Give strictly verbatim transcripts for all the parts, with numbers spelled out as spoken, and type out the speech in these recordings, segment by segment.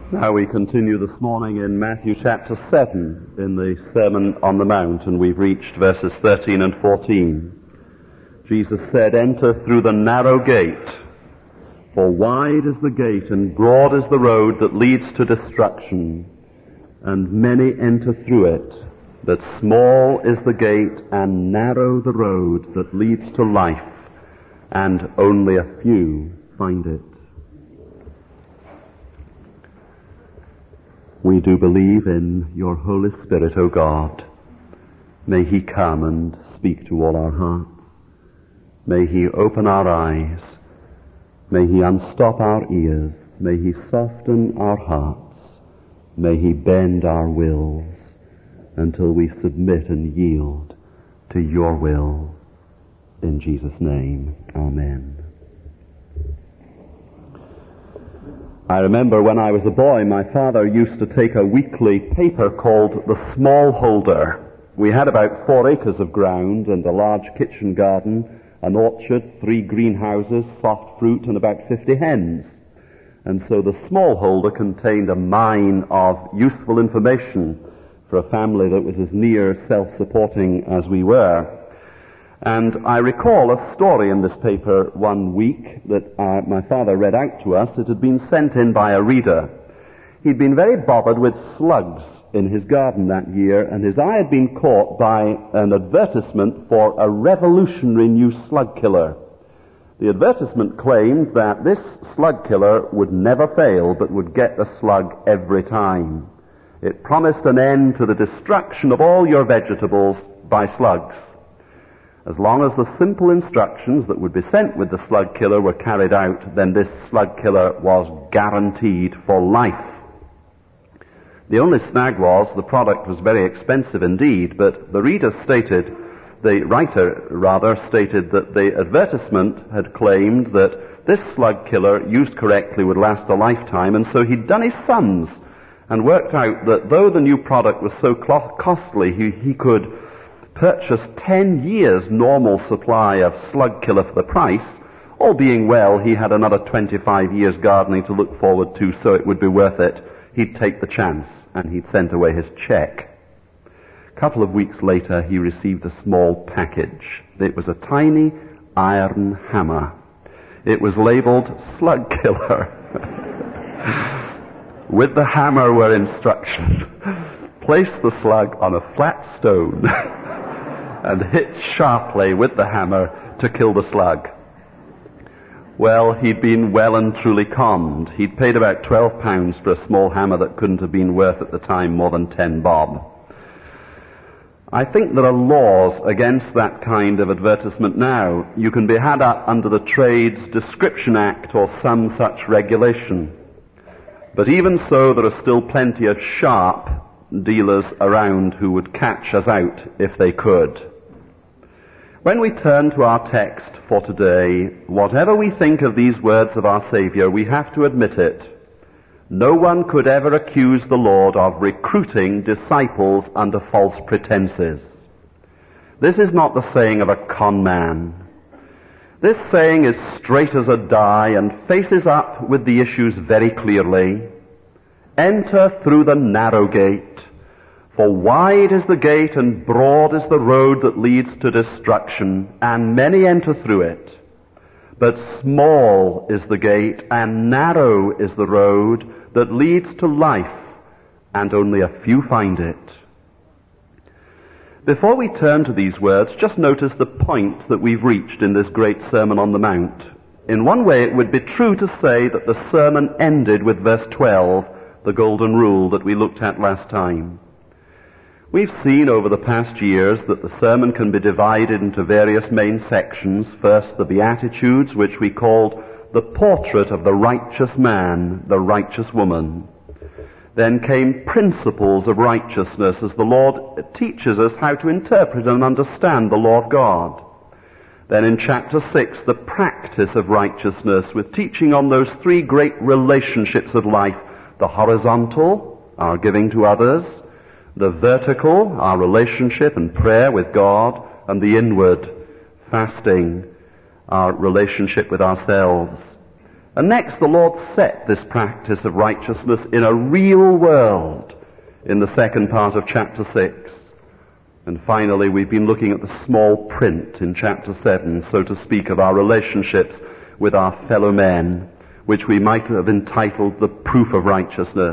Now we continue this morning in Matthew chapter seven in the Sermon on the Mount, and we've reached verses thirteen and fourteen. Jesus said, "Enter through the narrow gate, for wide is the gate and broad is the road that leads to destruction, and many enter through it. But small is the gate and narrow the road that leads to life, and only a few find it." We do believe in your Holy Spirit, O God. May He come and speak to all our hearts. May He open our eyes. May He unstop our ears. May He soften our hearts. May He bend our wills until we submit and yield to your will. In Jesus' name, amen. I remember when I was a boy, my father used to take a weekly paper called The Smallholder. We had about four acres of ground and a large kitchen garden, an orchard, three greenhouses, soft fruit, and about fifty hens. And so The Smallholder contained a mine of useful information for a family that was as near self-supporting as we were. And I recall a story in this paper one week that uh, my father read out to us. It had been sent in by a reader. He'd been very bothered with slugs in his garden that year, and his eye had been caught by an advertisement for a revolutionary new slug killer. The advertisement claimed that this slug killer would never fail, but would get the slug every time. It promised an end to the destruction of all your vegetables by slugs. As long as the simple instructions that would be sent with the slug killer were carried out, then this slug killer was guaranteed for life. The only snag was the product was very expensive indeed, but the reader stated, the writer rather stated that the advertisement had claimed that this slug killer used correctly would last a lifetime, and so he'd done his sums and worked out that though the new product was so costly, he, he could purchase ten years normal supply of slug killer for the price. All being well, he had another twenty-five years gardening to look forward to, so it would be worth it. He'd take the chance, and he'd sent away his check. A couple of weeks later, he received a small package. It was a tiny iron hammer. It was labeled slug killer. With the hammer were instructions. Place the slug on a flat stone and hit sharply with the hammer to kill the slug. Well, he'd been well and truly conned. He'd paid about twelve pounds for a small hammer that couldn't have been worth at the time more than ten bob. I think there are laws against that kind of advertisement now. You can be had up under the Trades Description Act or some such regulation. But even so, there are still plenty of sharp dealers around who would catch us out if they could. When we turn to our text for today, whatever we think of these words of our Savior, we have to admit it. No one could ever accuse the Lord of recruiting disciples under false pretenses. This is not the saying of a con man. This saying is straight as a die and faces up with the issues very clearly. Enter through the narrow gate. For wide is the gate and broad is the road that leads to destruction, and many enter through it. But small is the gate and narrow is the road that leads to life, and only a few find it. Before we turn to these words, just notice the point that we've reached in this great Sermon on the Mount. In one way, it would be true to say that the sermon ended with verse twelve, the golden rule that we looked at last time. We've seen over the past years that the sermon can be divided into various main sections. First, the Beatitudes, which we called the portrait of the righteous man, the righteous woman. Then came principles of righteousness as the Lord teaches us how to interpret and understand the law of God. Then in chapter six, the practice of righteousness with teaching on those three great relationships of life, the horizontal, our giving to others, the vertical, our relationship and prayer with God, and the inward, fasting, our relationship with ourselves. And next, the Lord set this practice of righteousness in a real world in the second part of chapter six. And finally, we've been looking at the small print in chapter seven, so to speak, of our relationships with our fellow men, which we might have entitled the proof of righteousness.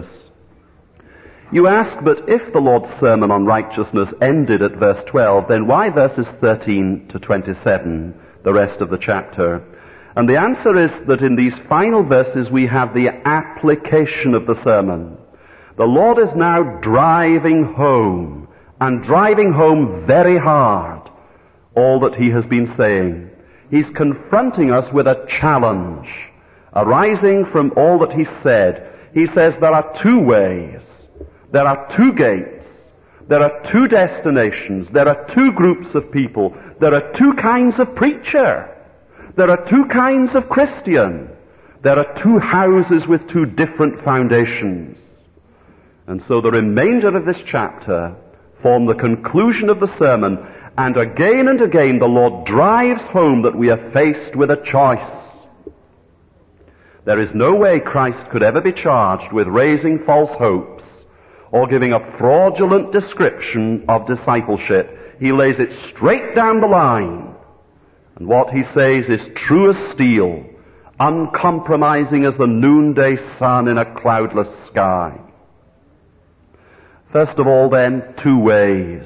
You ask, but if the Lord's sermon on righteousness ended at verse twelve, then why verses thirteen to twenty-seven, the rest of the chapter? And the answer is that in these final verses we have the application of the sermon. The Lord is now driving home, and driving home very hard, all that he has been saying. He's confronting us with a challenge arising from all that he said. He says there are two ways, there are two gates, there are two destinations, there are two groups of people, there are two kinds of preacher, there are two kinds of Christian, there are two houses with two different foundations. And so the remainder of this chapter form the conclusion of the sermon, and again and again the Lord drives home that we are faced with a choice. There is no way Christ could ever be charged with raising false hopes or giving a fraudulent description of discipleship. He lays it straight down the line. And what he says is true as steel, uncompromising as the noonday sun in a cloudless sky. First of all, then, two ways.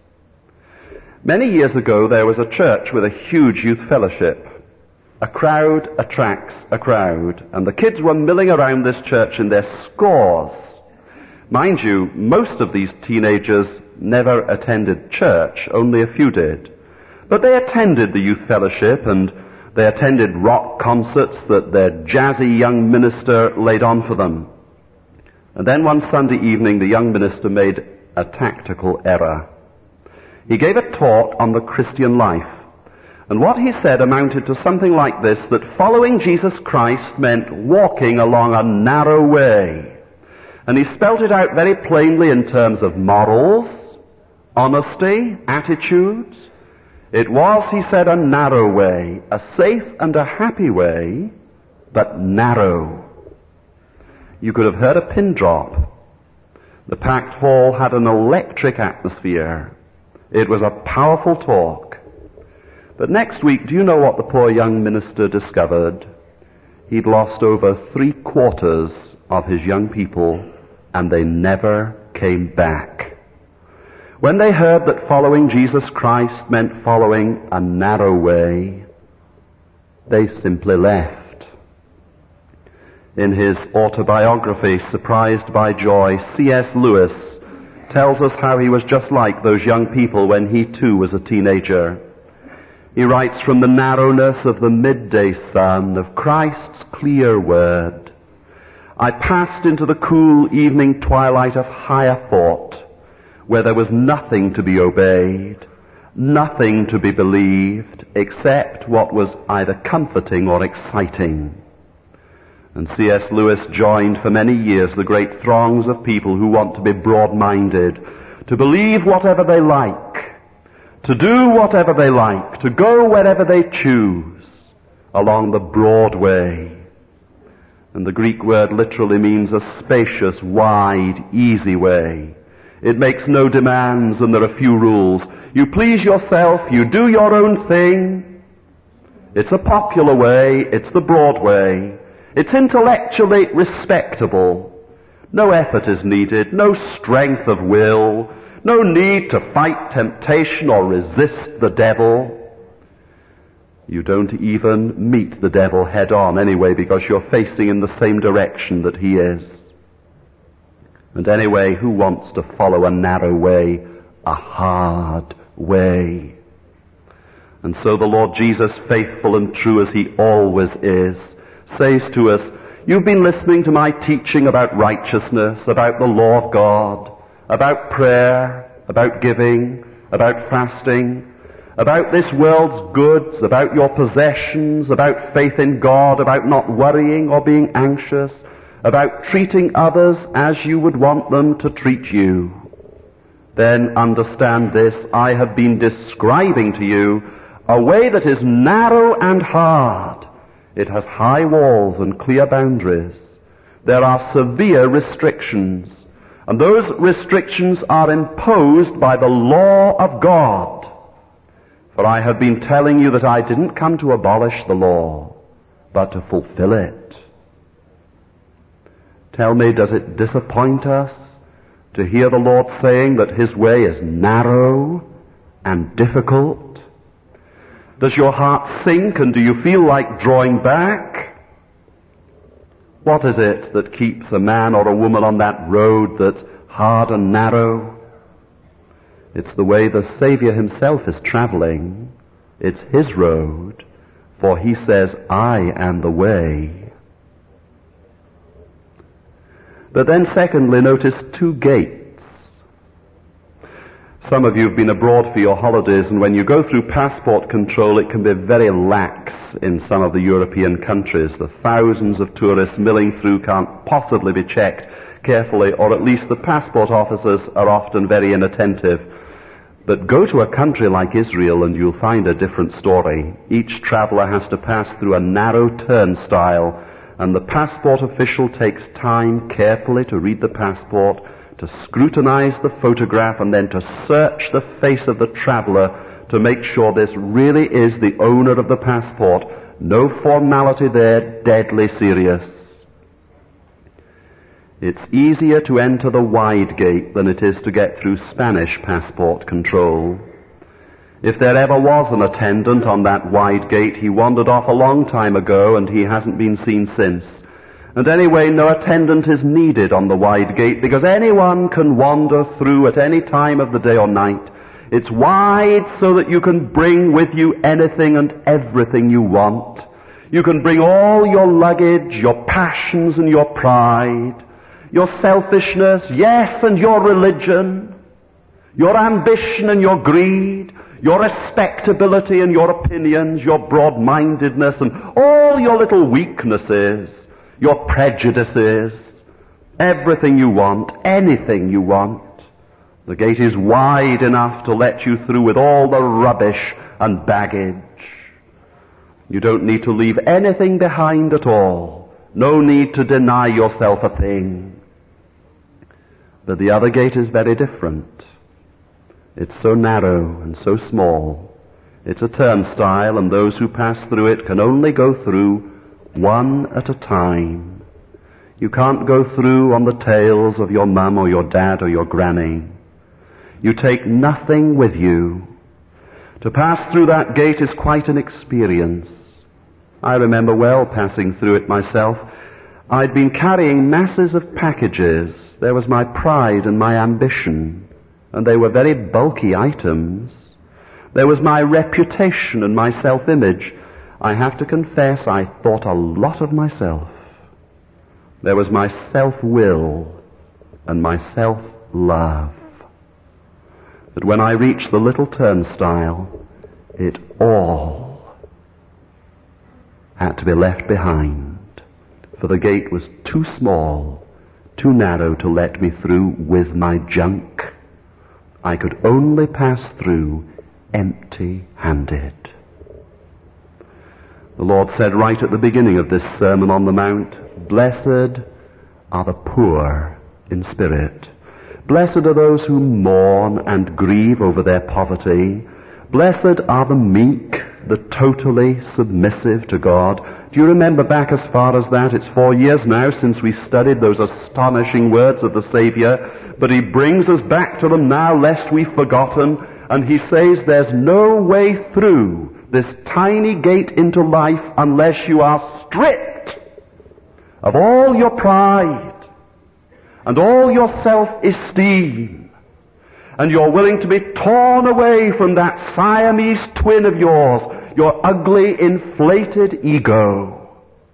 Many years ago, there was a church with a huge youth fellowship. A crowd attracts a crowd, and the kids were milling around this church in their scores. Mind you, most of these teenagers never attended church, only a few did. But they attended the youth fellowship, and they attended rock concerts that their jazzy young minister laid on for them. And then one Sunday evening, the young minister made a tactical error. He gave a talk on the Christian life. And what he said amounted to something like this, that following Jesus Christ meant walking along a narrow way. And he spelt it out very plainly in terms of morals, honesty, attitudes. It was, he said, a narrow way, a safe and a happy way, but narrow. You could have heard a pin drop. The packed hall had an electric atmosphere. It was a powerful talk. But next week, do you know what the poor young minister discovered? He'd lost over three quarters of his young people, and they never came back. When they heard that following Jesus Christ meant following a narrow way, they simply left. In his autobiography, Surprised by Joy, C S Lewis tells us how he was just like those young people when he too was a teenager. He writes, from the narrowness of the midday sun of Christ's clear word, I passed into the cool evening twilight of higher thought, where there was nothing to be obeyed, nothing to be believed, except what was either comforting or exciting. And C S Lewis joined for many years the great throngs of people who want to be broad-minded, to believe whatever they like, to do whatever they like, to go wherever they choose, along the broad way. And the Greek word literally means a spacious, wide, easy way. It makes no demands and there are few rules. You please yourself, you do your own thing. It's a popular way, it's the broad way. It's intellectually respectable. No effort is needed, no strength of will, no need to fight temptation or resist the devil. You don't even meet the devil head on anyway, because you're facing in the same direction that he is. And anyway, who wants to follow a narrow way, a hard way? And so the Lord Jesus, faithful and true as he always is, says to us, you've been listening to my teaching about righteousness, about the law of God, about prayer, about giving, about fasting, about this world's goods, about your possessions, about faith in God, about not worrying or being anxious, about treating others as you would want them to treat you. Then understand this, I have been describing to you a way that is narrow and hard. It has high walls and clear boundaries. There are severe restrictions, and those restrictions are imposed by the law of God. For I have been telling you that I didn't come to abolish the law, but to fulfill it. Tell me, does it disappoint us to hear the Lord saying that His way is narrow and difficult? Does your heart sink, and do you feel like drawing back? What is it that keeps a man or a woman on that road that's hard and narrow? It's the way the Savior Himself is traveling. It's His road, for He says, I am the way. But then secondly, notice two gates. Some of you have been abroad for your holidays, and when you go through passport control, it can be very lax in some of the European countries. The thousands of tourists milling through can't possibly be checked carefully, or at least the passport officers are often very inattentive. But go to a country like Israel and you'll find a different story. Each traveler has to pass through a narrow turnstile, and the passport official takes time carefully to read the passport, to scrutinize the photograph, and then to search the face of the traveler to make sure this really is the owner of the passport. No formality there, deadly serious. It's easier to enter the wide gate than it is to get through Spanish passport control. If there ever was an attendant on that wide gate, he wandered off a long time ago and he hasn't been seen since. And anyway, no attendant is needed on the wide gate because anyone can wander through at any time of the day or night. It's wide so that you can bring with you anything and everything you want. You can bring all your luggage, your passions and your pride, your selfishness, yes, and your religion, your ambition and your greed, your respectability and your opinions, your broad-mindedness and all your little weaknesses, your prejudices, everything you want, anything you want. The gate is wide enough to let you through with all the rubbish and baggage. You don't need to leave anything behind at all. No need to deny yourself a thing. But the other gate is very different. It's so narrow and so small. It's a turnstile, and those who pass through it can only go through one at a time. You can't go through on the tails of your mum or your dad or your granny. You take nothing with you. To pass through that gate is quite an experience. I remember well passing through it myself. I'd been carrying masses of packages. There was my pride and my ambition, and they were very bulky items. There was my reputation and my self-image. I have to confess, I thought a lot of myself. There was my self-will and my self-love. But when I reached the little turnstile, it all had to be left behind, for the gate was too small, too narrow to let me through with my junk. I could only pass through empty-handed. The Lord said right at the beginning of this Sermon on the Mount, "Blessed are the poor in spirit. Blessed are those who mourn and grieve over their poverty. Blessed are the meek, the totally submissive to God." Do you remember back as far as that? It's four years now since we studied those astonishing words of the Savior, but He brings us back to them now lest we've forgotten, and He says there's no way through this tiny gate into life unless you are stripped of all your pride and all your self-esteem, and you're willing to be torn away from that Siamese twin of yours, your ugly, inflated ego.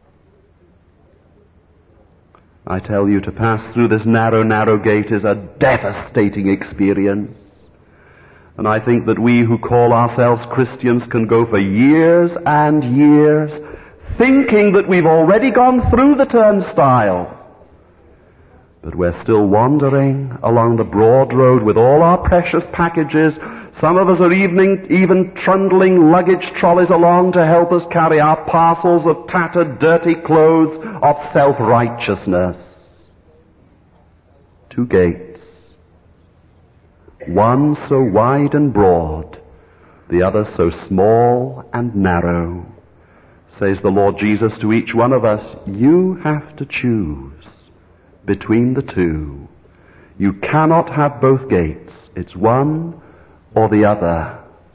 I tell you, to pass through this narrow, narrow gate is a devastating experience. And I think that we who call ourselves Christians can go for years and years thinking that we've already gone through the turnstile. But we're still wandering along the broad road with all our precious packages Some of us are even, even trundling luggage trolleys along to help us carry our parcels of tattered, dirty clothes of self-righteousness. Two gates. One so wide and broad, the other so small and narrow. Says the Lord Jesus to each one of us, you have to choose between the two. You cannot have both gates. It's one or the other.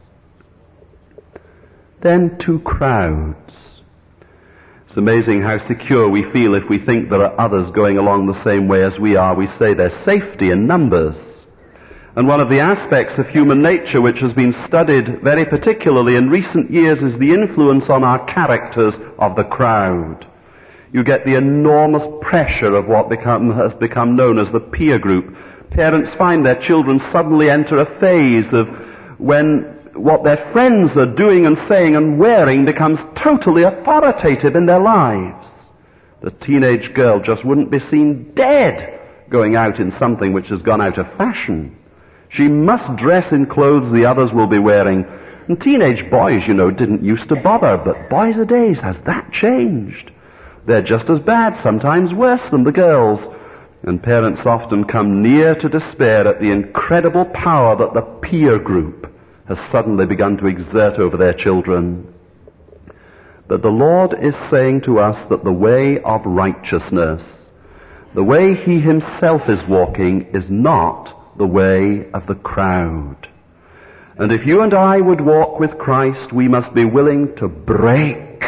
Then two crowds. It's amazing how secure we feel if we think there are others going along the same way as we are. We say there's safety in numbers. And one of the aspects of human nature which has been studied very particularly in recent years is the influence on our characters of the crowd. You get the enormous pressure of what become, has become known as the peer group. Parents find their children suddenly enter a phase of when what their friends are doing and saying and wearing becomes totally authoritative in their lives. The teenage girl just wouldn't be seen dead going out in something which has gone out of fashion. She must dress in clothes the others will be wearing. And teenage boys, you know, didn't used to bother, but boys-a-days, has that changed? They're just as bad, sometimes worse than the girls. And parents often come near to despair at the incredible power that the peer group has suddenly begun to exert over their children. But the Lord is saying to us that the way of righteousness, the way He Himself is walking, is not the way of the crowd. And if you and I would walk with Christ, we must be willing to break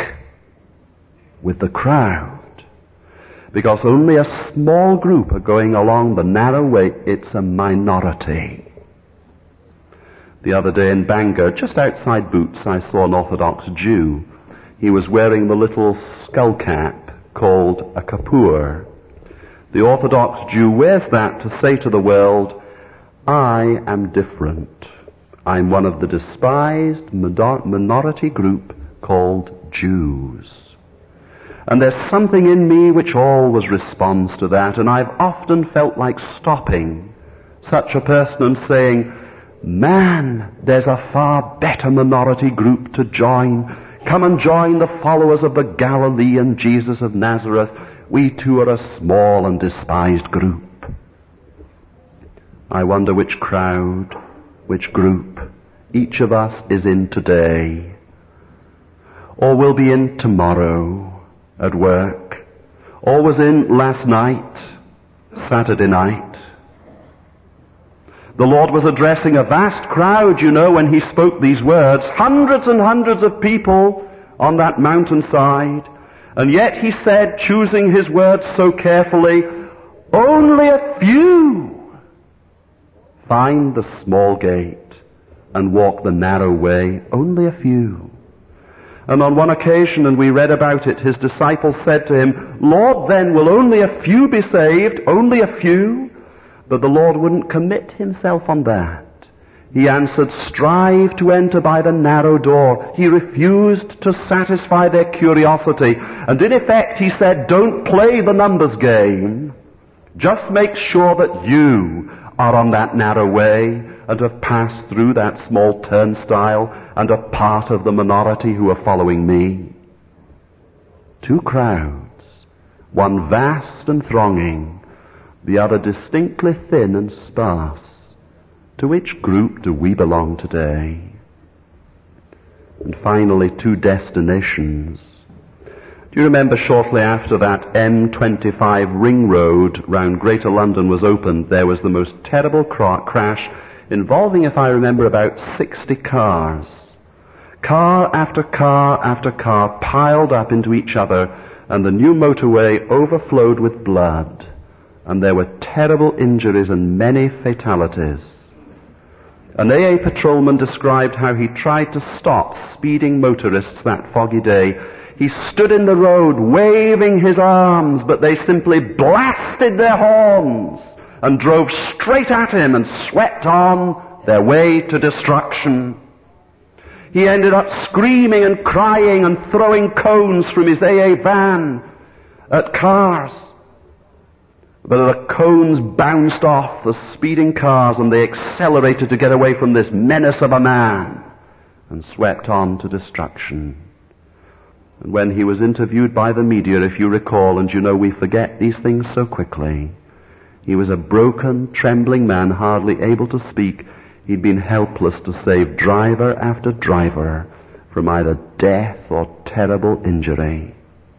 with the crowd. Because only a small group are going along the narrow way. It's a minority. The other day in Bangor, just outside Boots, I saw an Orthodox Jew. He was wearing the little skull cap called a kapur. The Orthodox Jew wears that to say to the world, I am different. I'm one of the despised minority group called Jews. And there's something in me which always responds to that, and I've often felt like stopping such a person and saying, man, there's a far better minority group to join. Come and join the followers of the Galilean Jesus of Nazareth. We too are a small and despised group. I wonder which crowd, which group each of us is in today, or will be in tomorrow at work, or was in last night, Saturday night. The Lord was addressing a vast crowd, you know, when He spoke these words. Hundreds and hundreds of people on that mountainside. And yet He said, choosing His words so carefully, only a few find the small gate and walk the narrow way. Only a few. And on one occasion, and we read about it, His disciples said to Him, Lord, then will only a few be saved? Only a few? But the Lord wouldn't commit Himself on that. He answered, strive to enter by the narrow door. He refused to satisfy their curiosity. And in effect, He said, don't play the numbers game. Just make sure that you are on that narrow way and have passed through that small turnstile and are part of the minority who are following me. Two crowds, one vast and thronging, the other distinctly thin and sparse. To which group do we belong today? And finally, two destinations. Do you remember shortly after that M twenty-five ring road round Greater London was opened, there was the most terrible cra- crash involving, if I remember, about sixty cars. Car after car after car piled up into each other, and the new motorway overflowed with blood. And there were terrible injuries and many fatalities. An A A patrolman described how he tried to stop speeding motorists that foggy day. He stood in the road waving his arms, but they simply blasted their horns and drove straight at him and swept on their way to destruction. He ended up screaming and crying and throwing cones from his A A van at cars. But the cones bounced off the speeding cars and they accelerated to get away from this menace of a man and swept on to destruction. And when he was interviewed by the media, if you recall, and you know we forget these things so quickly, he was a broken, trembling man, hardly able to speak. He'd been helpless to save driver after driver from either death or terrible injury.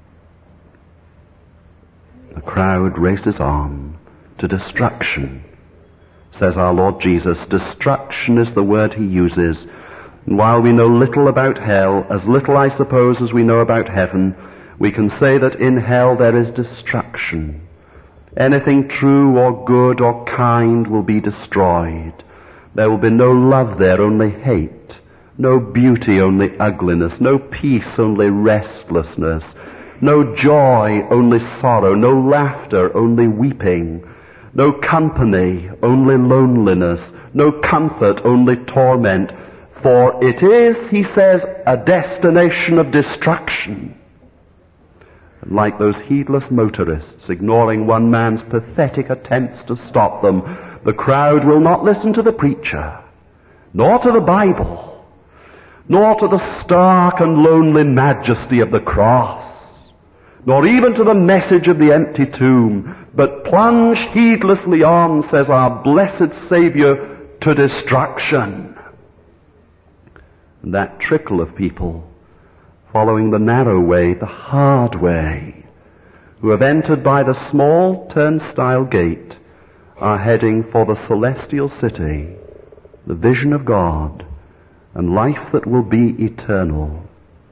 The crowd races on to destruction, says our Lord Jesus. Destruction is the word he uses. And while we know little about hell, as little I suppose as we know about heaven, we can say that in hell there is destruction. Anything true or good or kind will be destroyed. There will be no love there, only hate. No beauty, only ugliness. No peace, only restlessness. No joy, only sorrow. No laughter, only weeping. No company, only loneliness. No comfort, only torment. For it is, he says, a destination of destruction. And like those heedless motorists, ignoring one man's pathetic attempts to stop them, the crowd will not listen to the preacher, nor to the Bible, nor to the stark and lonely majesty of the cross, nor even to the message of the empty tomb, but plunge heedlessly on, says our blessed Savior, to destruction. And that trickle of people following the narrow way, the hard way, who have entered by the small turnstile gate, are heading for the celestial city, the vision of God, and life that will be eternal.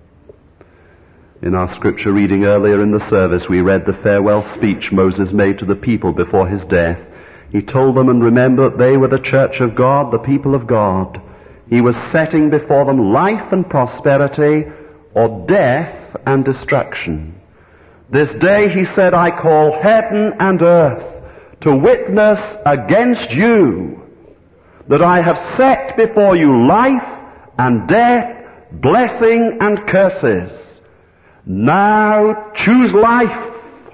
In our scripture reading earlier in the service, we read the farewell speech Moses made to the people before his death. He told them, and remember, that they were the church of God, the people of God. He was setting before them life and prosperity, or death and destruction. This day, he said, I call heaven and earth to witness against you that I have set before you life and death, blessing and curses. Now choose life.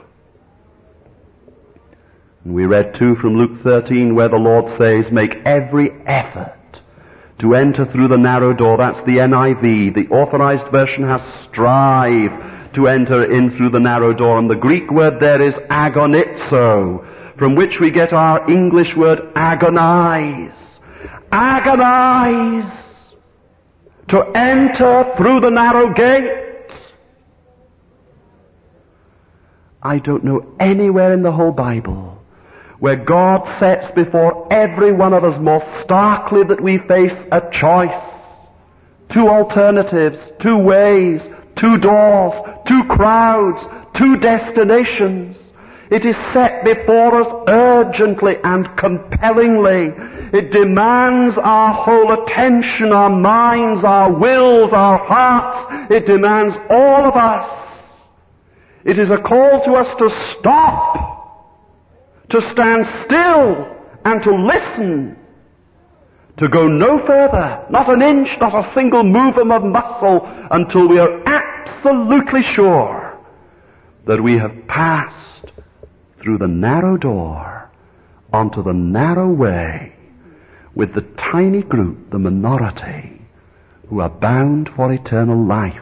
And we read too from Luke thirteen where the Lord says, make every effort to enter through the narrow door. That's the N I V. The Authorized Version has strive to enter in through the narrow door. And the Greek word there is agonizo, from which we get our English word agonize. Agonize to enter through the narrow gate. I don't know anywhere in the whole Bible where God sets before every one of us more starkly that we face a choice. Two alternatives, two ways, two doors, two crowds, two destinations. It is set before us urgently and compellingly. It demands our whole attention, our minds, our wills, our hearts. It demands all of us. It is a call to us to stop, to stand still, and to listen, to go no further, not an inch, not a single movement of muscle, until we are absolutely sure that we have passed through the narrow door onto the narrow way with the tiny group, the minority, who are bound for eternal life.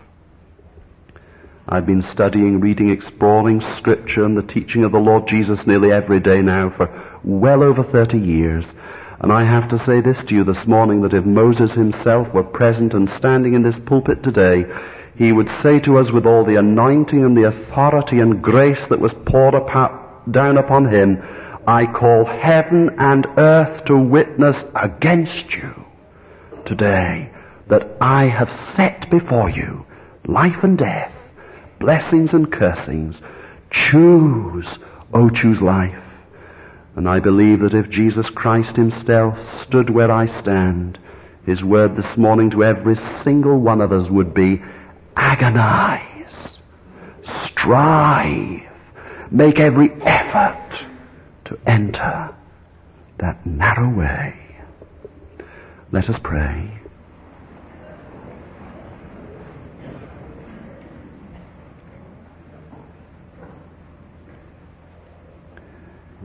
I've been studying, reading, exploring Scripture and the teaching of the Lord Jesus nearly every day now for well over thirty years. And I have to say this to you this morning, that if Moses himself were present and standing in this pulpit today, he would say to us with all the anointing and the authority and grace that was poured upon, down upon him, I call heaven and earth to witness against you today that I have set before you life and death, blessings and cursings. Choose, oh choose life. And I believe that if Jesus Christ himself stood where I stand, his word this morning to every single one of us would be, agonize, strive, make every effort to enter that narrow way. Let us pray.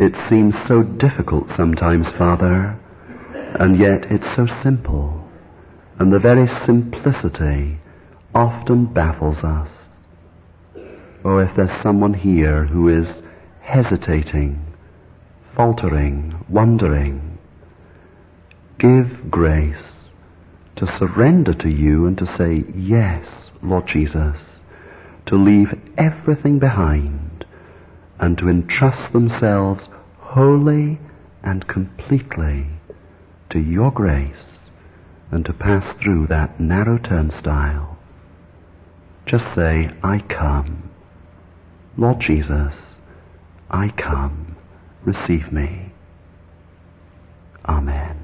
It seems so difficult sometimes, Father, and yet it's so simple, and the very simplicity often baffles us. Oh, if there's someone here who is hesitating, faltering, wondering, give grace to surrender to you and to say, yes, Lord Jesus, to leave everything behind and to entrust themselves wholly and completely to your grace and to pass through that narrow turnstile. Just say, I come. Lord Jesus, I come. Receive me. Amen.